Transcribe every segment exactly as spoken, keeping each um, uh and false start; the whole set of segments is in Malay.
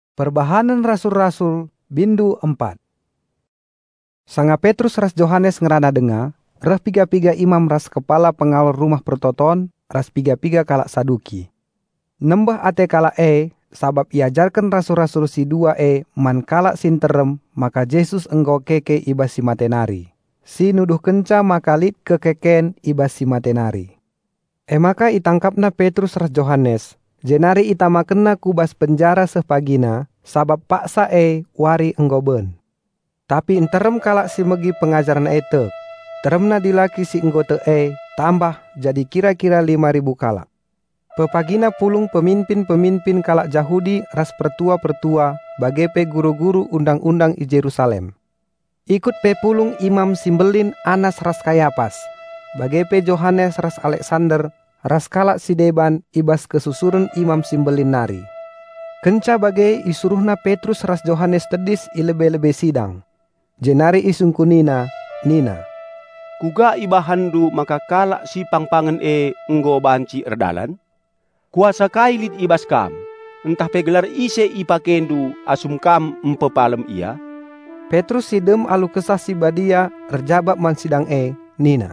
Perbahanan Rasul-Rasul Bindu empat. Sanga Petrus ras Johannes ngerana denga, reh piga-piga imam ras kepala pengawal rumah pertoton, ras piga-piga kalak saduki. Nembah ate kalak e, sabab iajarkan rasul-rasul si dua e, man kalak sinterem, maka Yesus enggo keke ibas si matenari. Si nuduh kenca makalit kekeken ibas si matenari. E maka itangkapna Petrus ras Johannes, jenari itamakena kubas penjara sepagina, sabab paksa e wari enggo ben. Tapi enterem kalak si megi pengajaran e tek. Teremna dilaki si enggo te e, tambah jadi kira-kira lima ribu kalak. Pepagina pulung pemimpin-pemimpin kalak Yahudi ras pertua-pertua, bagepe guru-guru undang-undang i Yerusalem. Ikut pe pulung imam simbelin Anas ras Kayapas, bagepe Johannes ras Alexander, ras kalak si deban ibas kesusuren imam simbelin nari. Kenca bagai isuruhna Petrus ras Johannes tedis ilebe-lebe sidang. Jenari isungkunina, nina. Kuga ibahandu maka kalak si pangpangan e enggo banci erdalan. Kuasa kailit ibas kam, entah pegelar ise ipakendu asum kam empepalem ia. Petrus sidem alu kesah si badia rejabab man sidang e, nina.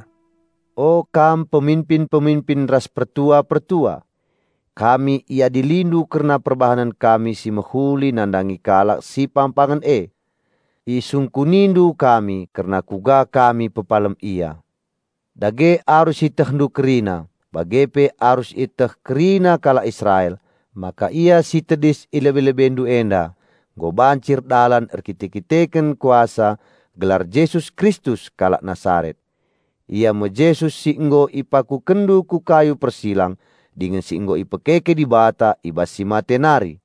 O kam pemimpin-pemimpin ras pertua-pertua. Kami ia dilindu karena perbahanan kami si mehuli nandangi kalak si pampangan e. Isungkunindu kami karena kuga kami pepalem ia. Dage arus itahdu kerina, bagepe arus itah kerina kalak Israel, maka ia si tedis ilebe-lebendu enda, go bancir dalan erkite-kiteken kuasa gelar Yesus Kristus kalak Nasaret. Ia me Yesus si enggo ipaku kendu ku kayu persilang, dengan si enggo ipekeke di bata ibas si matenari.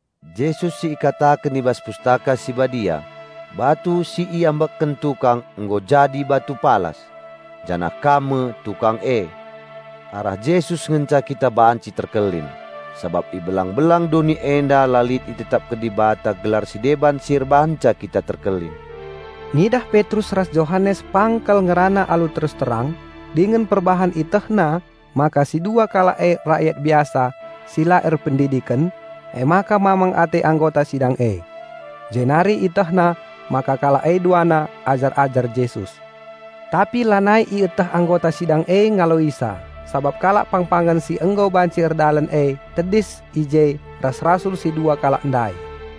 Yesus si ikatakan ibas pustaka si badia, batu si iambak tukang enggo jadi batu palas. Jana kame tukang e. Arah Yesus ngenca kita banci terkelin. Sebab ibelang-belang doni enda lalit itetap ke di bata gelar si deban sir banca kita terkelin. Nidah Petrus ras Johannes pangkal ngerana alu terus terang, dengan perbahan itehna, maka si dua kala e rakyat biasa, sila er pendidikan, e maka mamang ate anggota sidang e. Jenari itahna, maka kala e duana ajar-ajar Yesus. Tapi lanai i itah anggota sidang e ngaloisa, sabab kalak pangpangan si enggo banci erdalan e, tedis ije ras rasul si dua kala endai.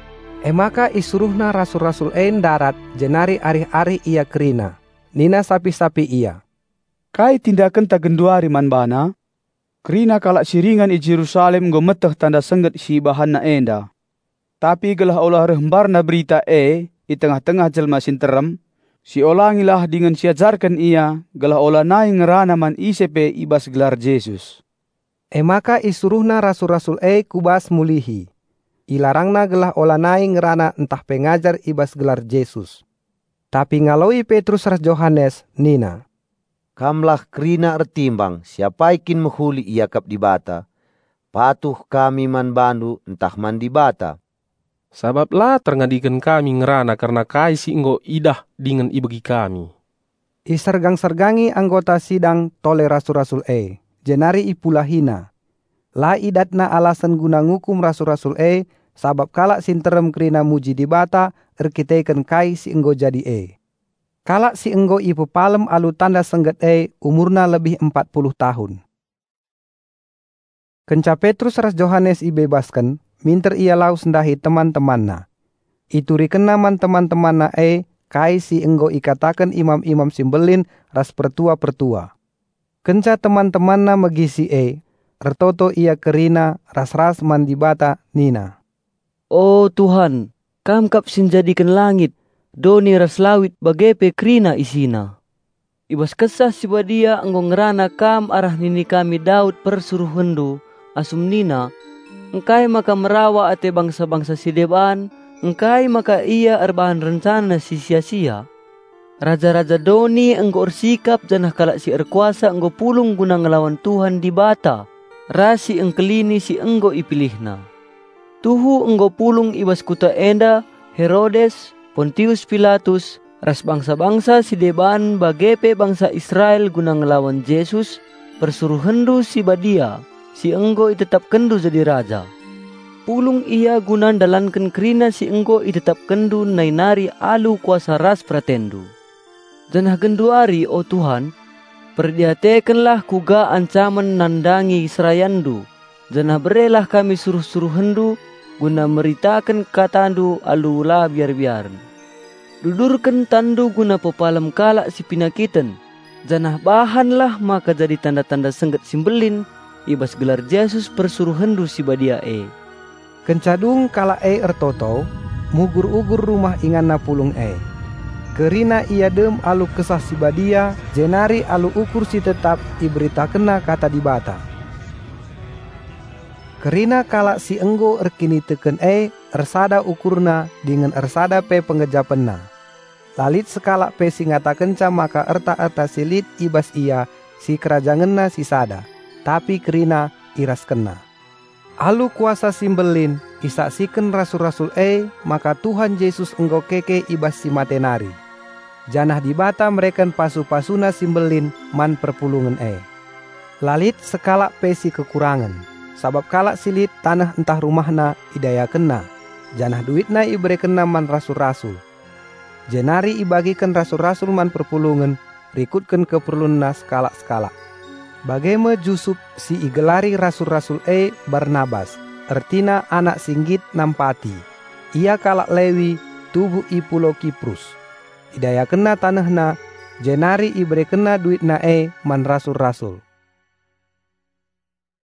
E maka isuruhna rasul-rasul e darat, jenari arih-arih ia kerina, nina sapi-sapi ia. Kai tindakan tagenduari man bana, kerina kalak siringan i Jerusalem go meteh tanda sengget si bahanna enda. Tapi gelah olah rehembarna berita e, i tengah-tengah jelma sinterem, si olangilah dengan siajarkan ia, gelah olah nai ngerana man isepe ibas gelar Yesus. E maka isuruhna rasul-rasul e kubas mulihi. Ilarangna gelah olah nai ngerana entah pengajar ibas gelar Yesus. Tapi ngaloi Petrus ras Johannes, nina. Kamlah kerina ertimbang, siapa ikin mehuli iakap di bata. Patuh kami man bandu entah man di bata. Sabab lah terngadikan kami ngerana karena kai si enggo idah dengan ibagi kami. Isergang-sergangi anggota sidang tole rasul-rasul e, jenari ipulahina. La idatna alasan guna ngukum rasul-rasul e, sabab kalak sinterem kerina muji di bata, erkiteken kai si enggo jadi e. Kalak si enggo ipu palem alu tanda sengget e, umurna lebih empat puluh tahun. Kenca Petrus ras Johannes ibebaskan, minter ia lau sendahi teman-temanna. Ituri kenaman teman-temanna e, kai si enggo ikatakan imam-imam simbelin ras pertua-pertua. Kenca teman-temanna megisi e, ertoto ia kerina ras-ras mandibata nina. Oh Tuhan, kam kap sinjadikan langit, doni ras lawit bagepe krina isina. Ibas kesah si badia enggo ngerana kam arah nini kami Daud persuruh hendu, asum nina, engkai maka merawa ate bangsa-bangsa si deban, engkai maka ia erbahan rencana si sia-sia. Raja-raja doni enggo ersikap janah kalak si erkuasa enggo pulung guna ngelawan Tuhan di bata, rasi engkelini si enggo ipilihna. Tuhu enggo pulung ibas kuta enda, Herodes, Pontius Pilatus, ras bangsa-bangsa si deban bagepe bangsa Israel guna ngelawan Yesus, persuruh hendu si badia, si enggo itetap kendu jadi raja. pulung ia gunan dalankan kerina si enggo itetap kendu nainari alu kuasa ras pratendu. Janah genduari, o Tuhan, perdiatekanlah kuga ancaman nandangi serayandu. Janah berelah kami suruh-suruh hendu, guna meritakan katandu alu ulah biar-biar. Dudurkan tandu guna pepalam kalak si pinakiten. Janah bahanlah maka jadi tanda-tanda sengget simbelin, ibas gelar Yesus persuruh hendu si badia e. Kencadung kala e ertoto, mugur-ugur rumah ingan na pulung e. Kerina ia dem alu kesah si badia, jenari alu ukur si tetap iberita kena kata di bata. Kerina kala si enggo erkini teken e, ersada ukurna dengan ersada pe pengejapenna. Lalit sekala pe si ngata kenca maka erta-erta silit ibas ia si kerajangenna si sada, tapi kerina iras kena. Alu kuasa simbelin, isaksikan rasul-rasul e, maka Tuhan Yesus enggo keke ibas si matenari. Janah di bata mereken pasu-pasuna simbelin man perpulungan e. Lalit sekala pesi kekurangan, sabab kalak silit tanah entah rumahna idaya kena. Janah duitna iberekenna man rasul-rasul. Jenari ibagikan rasul-rasul man perpulungan, rikutkan keperluanna sekala-sekala. Bagaimana Jusup si igelari rasul-rasul e Barnabas, ertina anak singgit nampati. Ia kalak Lewi tubuh i pulau Kiprus. Idaya kena tanahna, jenari ibre kena duitna e man rasul-rasul.